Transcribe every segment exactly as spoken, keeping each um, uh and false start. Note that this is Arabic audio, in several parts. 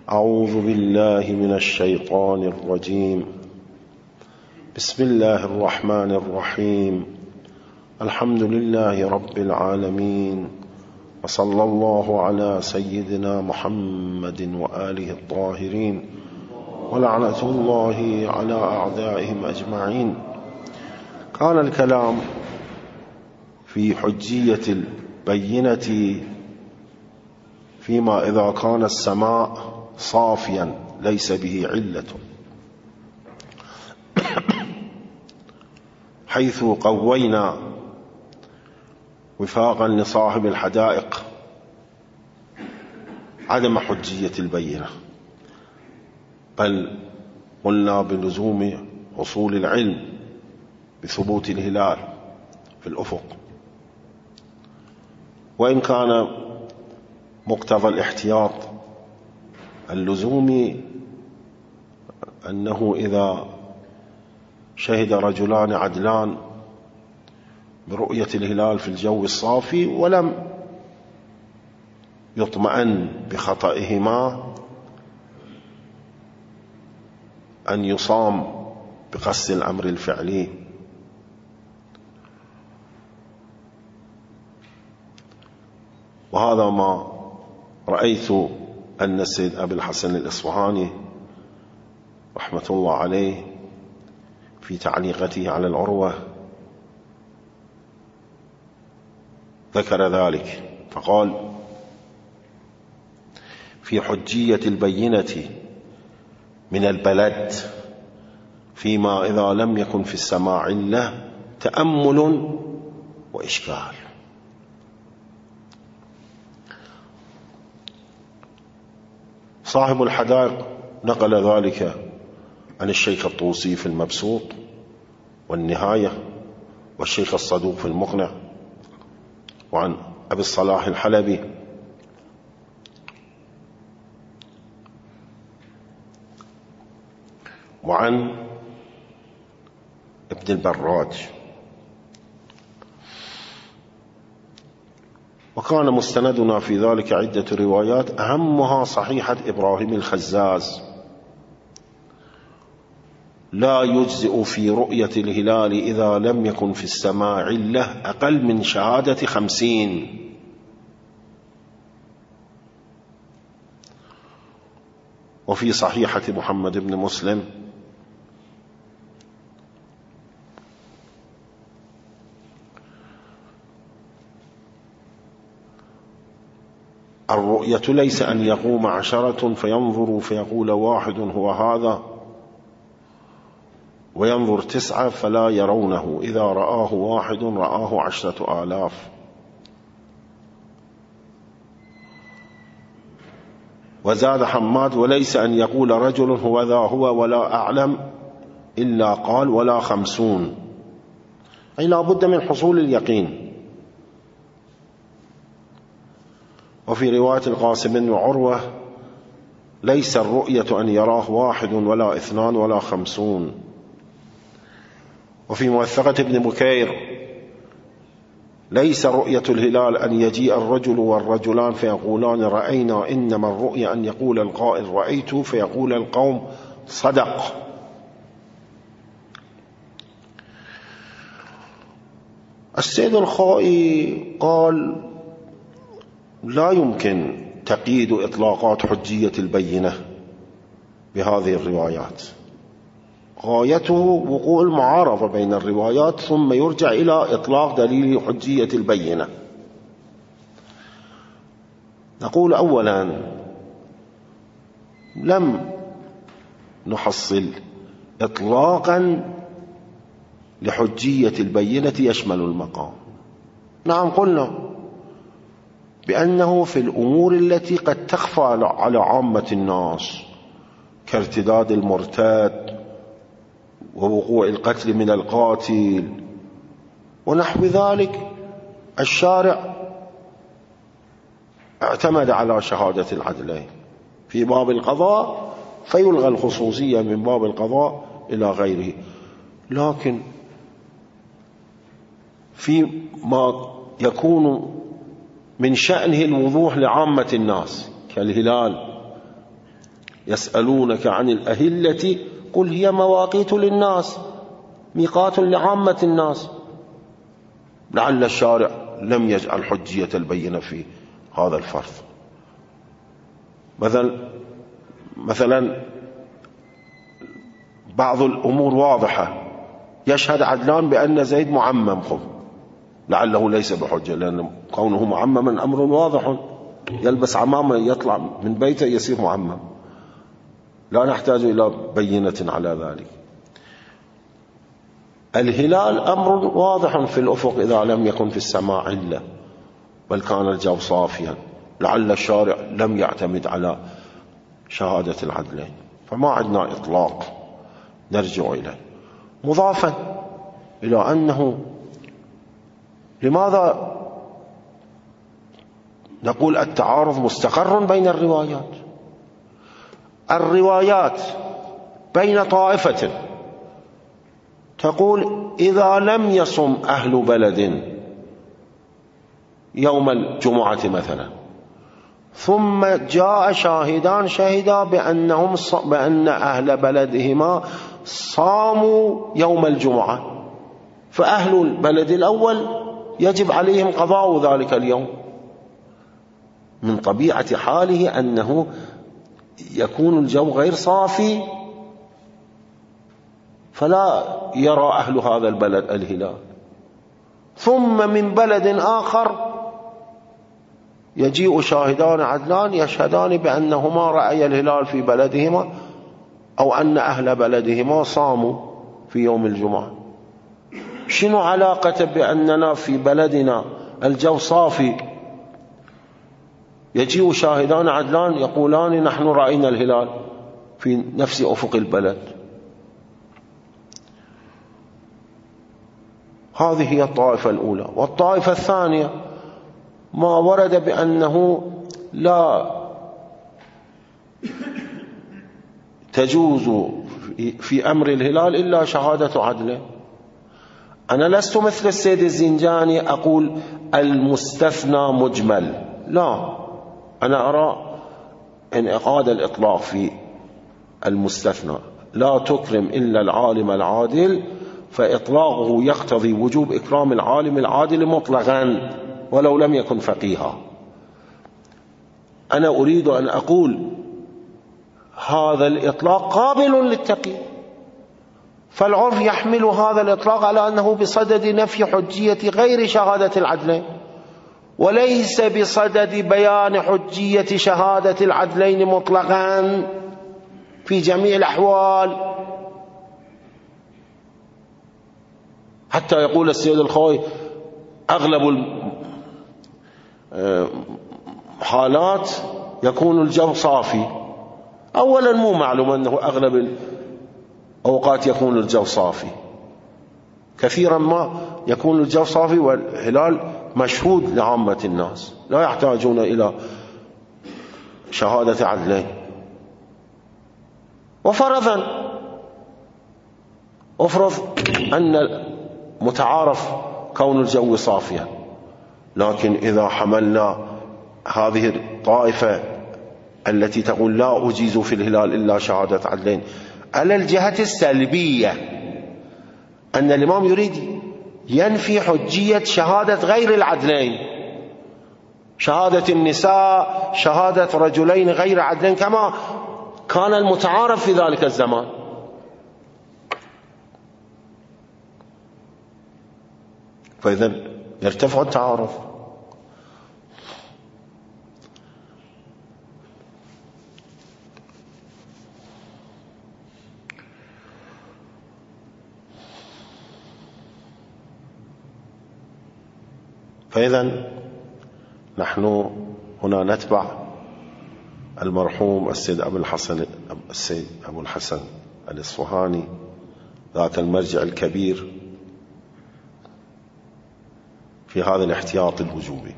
أعوذ بالله من الشيطان الرجيم. بسم الله الرحمن الرحيم. الحمد لله رب العالمين، وصلى الله على سيدنا محمد وآله الطاهرين، ولعنة الله على أعدائهم أجمعين. كان الكلام في حجية البينة فيما إذا كان السماع صافيا ليس به علة، حيث قوينا وفاقا لصاحب الحدائق عدم حجية البينة، بل قلنا بلزوم حصول العلم بثبوت الهلال في الأفق، وإن كان مقتضى الاحتياط اللزومي أنه إذا شهد رجلان عدلان برؤية الهلال في الجو الصافي ولم يطمئن بخطئهما أن يصام بقصد الأمر الفعلي. وهذا ما رأيت أن السيد أبي الحسن الإصفهاني رحمة الله عليه في تعليقته على العروة ذكر ذلك، فقال: في حجية البينة من البلد فيما إذا لم يكن في السماع له تأمل وإشكال. صاحب الحدائق نقل ذلك عن الشيخ الطوسي في المبسوط والنهاية، والشيخ الصدوق في المقنع، وعن أبي الصلاح الحلبي، وعن ابن البراج. وكان مستندنا في ذلك عدة روايات، أهمها صحيحة إبراهيم الخزاز: لا يجزئ في رؤية الهلال إذا لم يكن في السماع له أقل من شهادة خمسين. وفي صحيحة محمد بن مسلم: الرؤية ليس أن يقوم عشرة فينظر فيقول واحد هو هذا، وينظر تسعة فلا يرونه، إذا رآه واحد رآه عشرة آلاف. وزاد حماد: وليس أن يقول رجل هو ذا هو ولا أعلم إلا قال ولا خمسون، أي لا بد من حصول اليقين. وفي رواية القاسم بن عروة: ليس الرؤية أن يراه واحد ولا اثنان ولا خمسون. وفي موثقة ابن بكير: ليس رؤية الهلال أن يجيء الرجل والرجلان فيقولان رأينا، إنما الرؤية أن يقول القائل رأيت فيقول القوم صدق. السيد الخائي قال: لا يمكن تقييد إطلاقات حجية البينة بهذه الروايات، غايته وقوع المعارضة بين الروايات ثم يرجع إلى إطلاق دليل حجية البينة. نقول: أولا، لم نحصل إطلاقا لحجية البينة يشمل المقام. نعم، قلنا بأنه في الأمور التي قد تخفى على عامة الناس كارتداد المرتد ووقوع القتل من القاتل ونحو ذلك، الشارع اعتمد على شهادة العدلين في باب القضاء، فيلغى الخصوصية من باب القضاء إلى غيره. لكن فيما يكون من شأنه الوضوح لعامة الناس كالهلال يسألونك عن الأهلة قل هي مواقيت للناس ميقات لعامة الناس. لعل الشارع لم يجعل حجية البينة في هذا الفرض. مثلا مثلا بعض الأمور واضحة، يشهد عدلان بأن زيد معمم، خب لعله ليس بحجة، لأن كونه معمما أمر واضح، يلبس عمامة يطلع من بيته يصير معمم، لا نحتاج إلى بينة على ذلك. الهلال أمر واضح في الأفق إذا لم يكن في السماء علة بل كان الجو صافيا، لعل الشارع لم يعتمد على شهادة العدلين، فما عندنا إطلاق نرجع إليه. مضافا إلى أنه لماذا نقول التعارض مستقر بين الروايات؟ الروايات بين طائفة تقول إذا لم يصم أهل بلد يوم الجمعة مثلا ثم جاء شاهدان شهدا بأنهم بأن أهل بلدهما صاموا يوم الجمعة، فأهل البلد الأول يجب عليهم قضاء ذلك اليوم. من طبيعة حاله أنه يكون الجو غير صافي فلا يرى أهل هذا البلد الهلال، ثم من بلد آخر يجيء شاهدان عدلان يشهدان بأنهما رأي الهلال في بلدهما أو أن أهل بلدهما صاموا في يوم الجمعة. شنو علاقة بأننا في بلدنا الجو صافي يجيء شاهدان عدلان يقولان نحن رأينا الهلال في نفس أفق البلد؟ هذه هي الطائفة الأولى. والطائفة الثانية ما ورد بأنه لا تجوز في أمر الهلال إلا شهادة عدل. أنا لست مثل السيد الزنجاني أقول المستثنى مجمل، لا، أنا أرى انعقاد الإطلاق في المستثنى، لا تكرم إلا العالم العادل، فإطلاقه يقتضي وجوب إكرام العالم العادل مطلقا ولو لم يكن فقيها. أنا أريد أن أقول هذا الإطلاق قابل للتقييد، فالعرف يحمل هذا الإطلاق على أنه بصدد نفي حجية غير شهادة العدلين، وليس بصدد بيان حجية شهادة العدلين مطلقا في جميع الأحوال. حتى يقول السيد الخوي أغلب الحالات يكون الجو صافي. أولا مو معلوم أنه أغلب الأوقات يكون الجو صافي، كثيرا ما يكون الجو صافي والهلال مشهود لعامة الناس لا يحتاجون إلى شهادة عدلين. وفرضا أفرض أن متعارف كون الجو صافيا، لكن إذا حملنا هذه الطائفة التي تقول لا أجيز في الهلال إلا شهادة عدلين على الجهة السلبية، أن الإمام يريد ينفي حجية شهادة غير العدلين، شهادة النساء، شهادة رجلين غير عدلين كما كان المتعارف في ذلك الزمان. فإذا يرتفع التعارف. فإذا نحن هنا نتبع المرحوم السيد أبو الحسن السيد أبو الحسن الإصفهاني ذاك المرجع الكبير في هذا الاحتياط الوجوبي.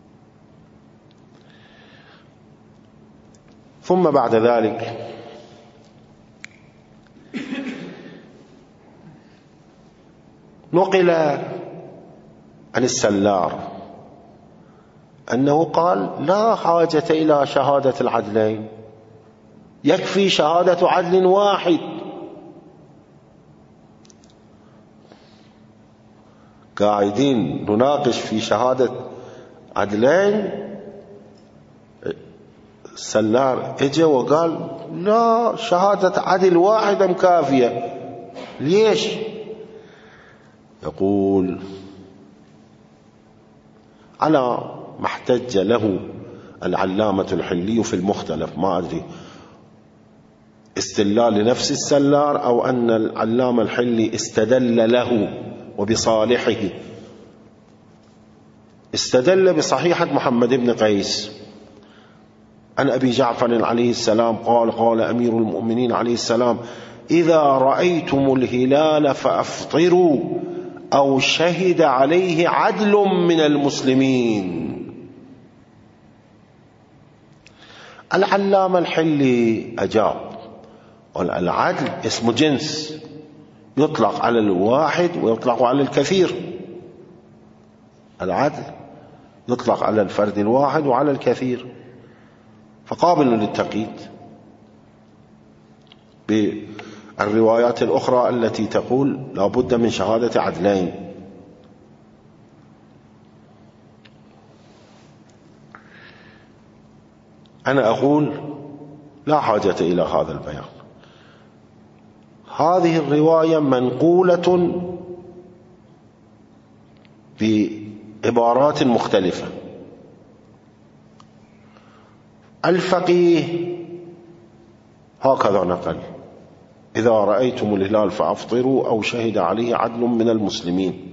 ثم بعد ذلك نقل عن السلار أنه قال لا حاجة إلى شهادة العدلين يكفي شهادة عدل واحد. قاعدين نناقش في شهادة عدلين، السلار اجى وقال لا، شهادة عدل واحدة مكافية. ليش؟ يقول على ما احتج له العلامة الحلي في المختلف، ما أدري استدلال لنفس السلار أو أن العلامة الحلي استدل له وبصالحه. استدل بصحيحة محمد بن قيس عن أبي جعفر عليه السلام قال قال أمير المؤمنين عليه السلام: إذا رأيتم الهلال فأفطروا أو شهد عليه عدل من المسلمين. العلامة الحلي أجاب: العدل اسم جنس، يطلق على الواحد ويطلق على الكثير. العدل يطلق على الفرد الواحد وعلى الكثير، فقابل للتقييد بالروايات الأخرى التي تقول لا بد من شهادة عدلين. أنا أقول لا حاجة إلى هذا البيان. هذه الرواية منقولة بعبارات مختلفة. الفقيه هكذا نقل: إذا رأيتم الهلال فأفطروا أو شهد عليه عدل من المسلمين.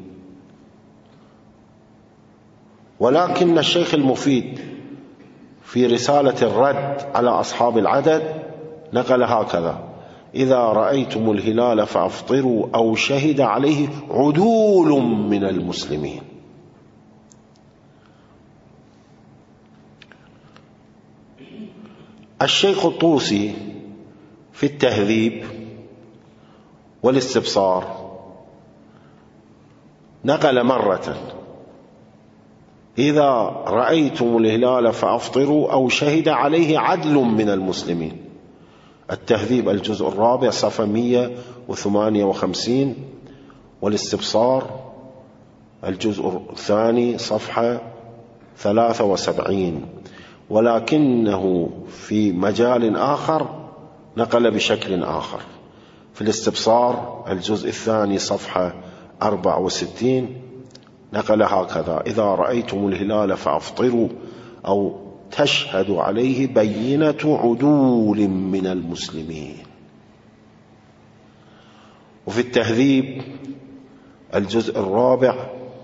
ولكن الشيخ المفيد في رسالة الرد على أصحاب العدد نقل هكذا: إذا رأيتم الهلال فأفطروا أو شهد عليه عدول من المسلمين. الشيخ الطوسي في التهذيب والاستبصار نقل مرة: إذا رأيتم الهلال فأفطروا أو شهد عليه عدل من المسلمين. التهذيب الجزء الرابع صفحة مئة وثمانية وخمسين، والاستبصار الجزء الثاني صفحة ثلاثة وسبعين. ولكنه في مجال آخر نقل بشكل آخر. في الاستبصار الجزء الثاني صفحة أربعة وستين نقل هكذا: إذا رأيتم الهلال فأفطروا أو تشهد عليه بينة عدول من المسلمين. وفي التهذيب الجزء الرابع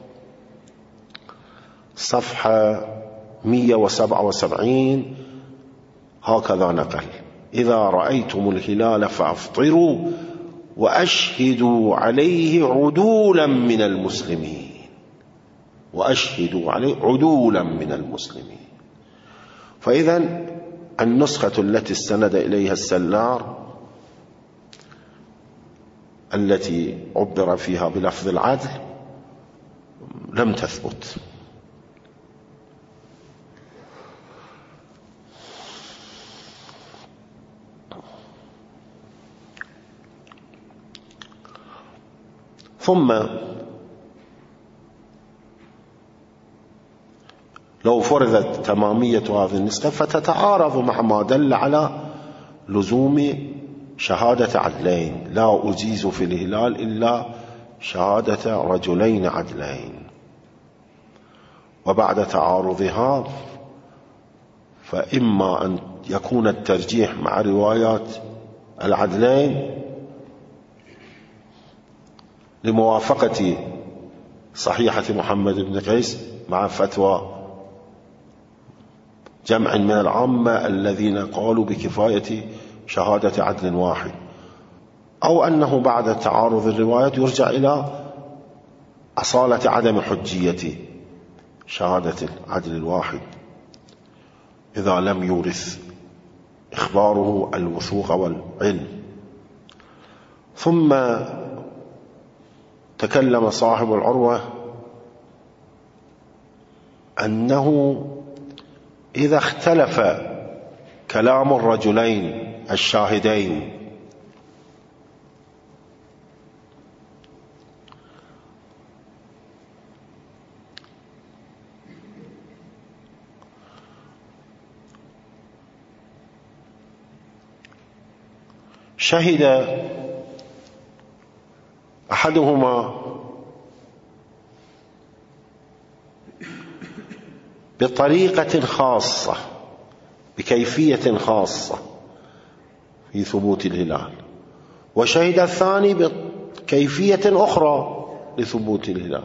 صفحة مئة وسبعة وسبعين هكذا نقل: إذا رأيتم الهلال فأفطروا وأشهدوا عليه عدولا من المسلمين. وأشهدوا عليه عدولا من المسلمين. فإذا النسخة التي استند إليها السلار التي عبر فيها بلفظ العدل لم تثبت. ثم لو فرضت تمامية هذه النسخة فتتعارض مع ما دل على لزوم شهادة عدلين: لا أجيز في الهلال إلا شهادة رجلين عدلين. وبعد تعارضها فإما أن يكون الترجيح مع روايات العدلين لموافقة صحيحة محمد بن قيس مع فتوى جمع من العامة الذين قالوا بكفاية شهادة عدل واحد، أو أنه بعد تعارض الروايات يرجع إلى أصالة عدم حجية شهادة العدل الواحد إذا لم يورث إخباره الوثوق والعلم. ثم تكلم صاحب العروة أنه إذا اختلف كلام الرجلين الشاهدين. شهد أحدهما بطريقة خاصة بكيفية خاصة في ثبوت الهلال، وشهد الثاني بكيفية أخرى لثبوت الهلال.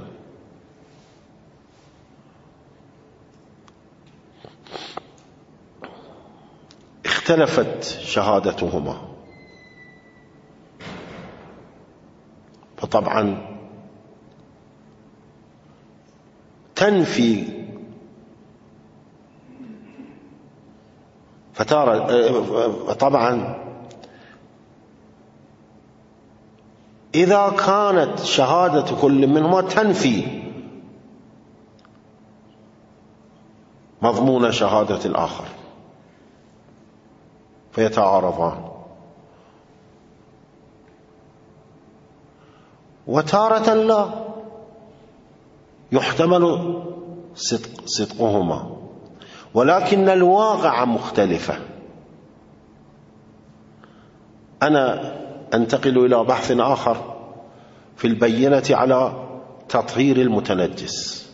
اختلفت شهادتهما، فطبعا تنفي فتارة طبعا إذا كانت شهادة كل منهما تنفي مضمون شهادة الآخر فيتعارضان، وتارة لا، يحتمل صدق صدقهما، ولكن الواقع مختلفة. أنا أنتقل إلى بحث آخر في البينة على تطهير المتنجس.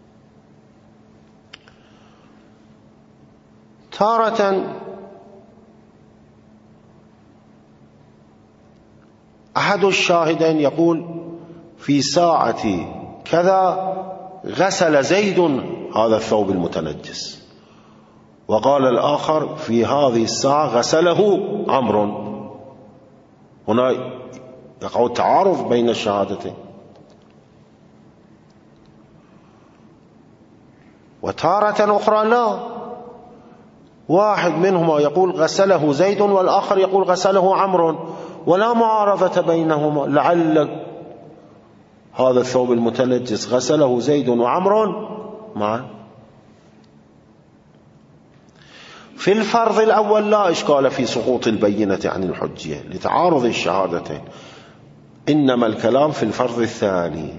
تارة أحد الشاهدين يقول في ساعة كذا غسل زيد هذا الثوب المتنجس، وقال الآخر في هذه الساعة غسله عمرو. هنا يقع تعارض بين الشهادتين. وتارة أخرى لا، واحد منهما يقول غسله زيد والآخر يقول غسله عمرو، ولا معارضة بينهما، لعل هذا الثوب المتنجس غسله زيد وعمرو معا. في الفرض الأول لا إشكال في سقوط البينة عن الحجية لتعارض الشهادتين، إنما الكلام في الفرض الثاني.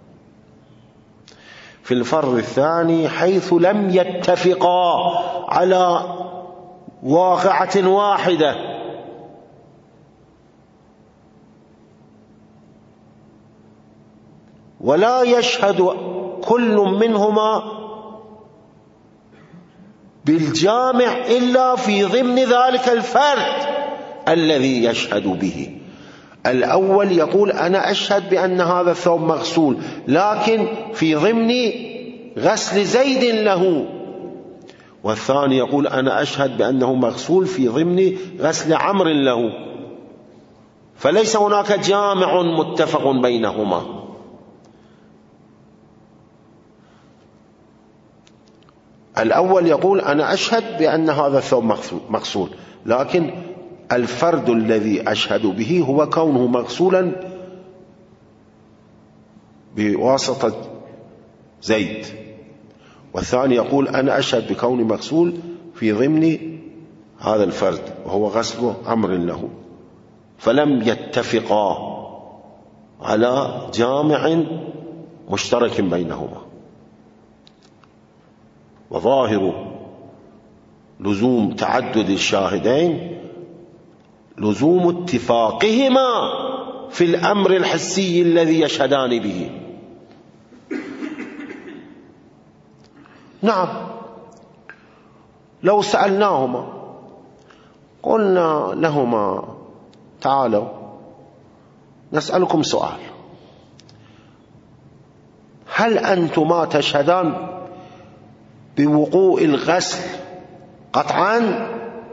في الفرض الثاني حيث لم يتفقا على واقعة واحدة، ولا يشهد كل منهما بالجامع إلا في ضمن ذلك الفرد الذي يشهد به. الأول يقول أنا أشهد بأن هذا الثوب مغسول، لكن في ضمن غسل زيد له، والثاني يقول أنا أشهد بأنه مغسول في ضمن غسل عمرو له، فليس هناك جامع متفق بينهما. الأول يقول أنا أشهد بأن هذا الثوب مغسول، لكن الفرد الذي أشهد به هو كونه مغسولا بواسطة زيد، والثاني يقول أنا أشهد بكونه مغسول في ضمن هذا الفرد وهو غسل عمرو له، فلم يتفقا على جامع مشترك بينهما. وظاهر لزوم تعدد الشاهدين لزوم اتفاقهما في الأمر الحسي الذي يشهدان به. نعم، لو سألناهما قلنا لهما تعالوا نسألكم سؤال، هل أنتما تشهدان بوقوع الغسل قطعا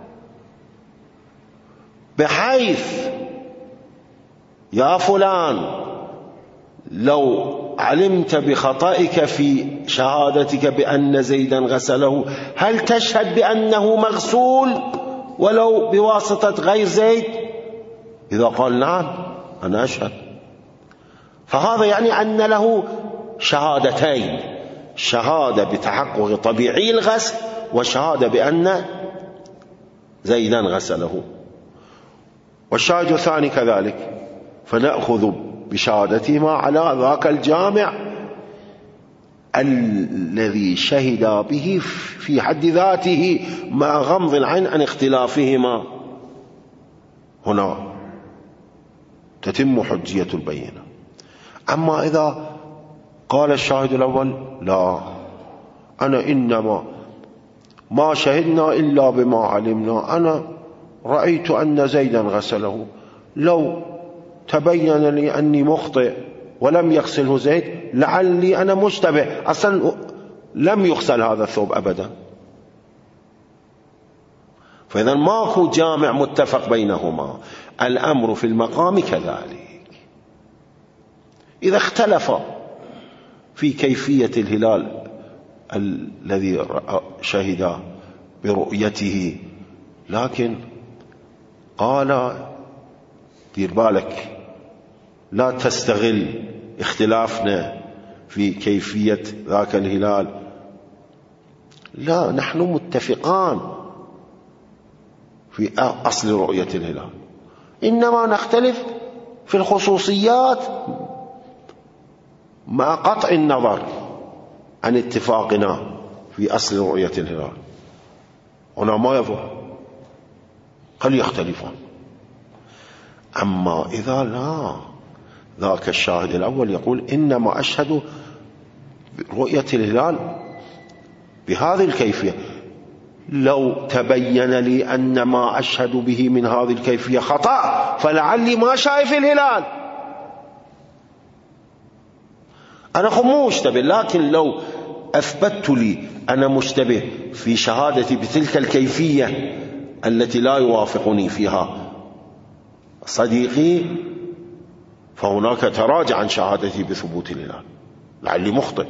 بحيث يا فلان لو علمت بخطئك في شهادتك بأن زيدا غسله هل تشهد بأنه مغسول ولو بواسطة غير زيد؟ إذا قال نعم أنا أشهد، فهذا يعني أن له شهادتين، شهادة بتحقق طبيعي الغسل وشهادة بأن زيدا غسله. والشاهد الثاني كذلك، فنأخذ بشهادتهما على ذاك الجامع الذي شهد به في حد ذاته مع غمض العين عن اختلافهما. هنا تتم حجية البينة. أما إذا قال الشاهد الأول لا، أنا إنما ما شهدنا إلا بما علمنا، أنا رأيت أن زيدا غسله، لو تبين لي أني مخطئ ولم يغسله زيد لعلي أنا مشتبه، أصلا لم يغسل هذا الثوب أبدا. فإذا ماكو جامع متفق بينهما. الأمر في المقام كذلك. إذا اختلف في كيفية الهلال الذي شهد برؤيته، لكن قال دير بالك لا تستغل اختلافنا في كيفية ذاك الهلال، لا، نحن متفقان في أصل رؤية الهلال، إنما نختلف في الخصوصيات مع قطع النظر عن اتفاقنا في أصل رؤية الهلال. هنا ما يظهر، قد يختلفون. أما إذا لا، ذاك الشاهد الأول يقول إنما أشهد رؤية الهلال بهذه الكيفية، لو تبين لي أن ما أشهد به من هذه الكيفية خطأ فلعلي ما شايف الهلال، أنا خو مو مشتبه، لكن لو أثبتت لي أنا مشتبه في شهادتي بتلك الكيفية التي لا يوافقني فيها صديقي، فهناك تراجع عن شهادتي بثبوت الهلال، لعلي مخطئ.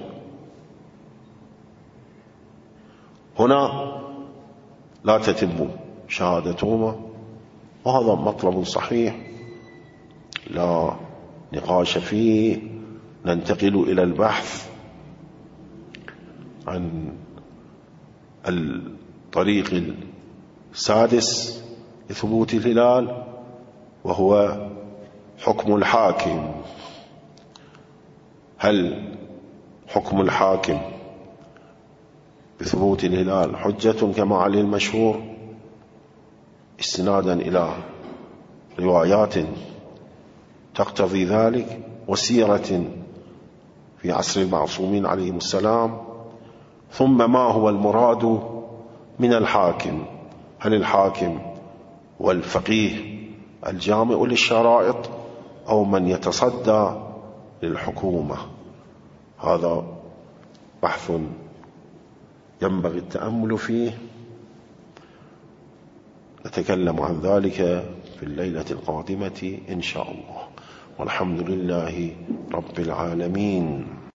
هنا لا تتم شهادتهما، وهذا مطلب صحيح لا نقاش فيه. ننتقل إلى البحث عن الطريق السادس لثبوت الهلال، وهو حكم الحاكم. هل حكم الحاكم بثبوت الهلال حجة كما عليه المشهور، استنادا إلى روايات تقتضي ذلك وسيرة في عصر المعصومين عليهم السلام؟ ثم ما هو المراد من الحاكم؟ هل الحاكم والفقيه الجامع للشرائط أو من يتصدى للحكومة؟ هذا بحث ينبغي التأمل فيه. نتكلم عن ذلك في الليلة القادمة إن شاء الله، والحمد لله رب العالمين.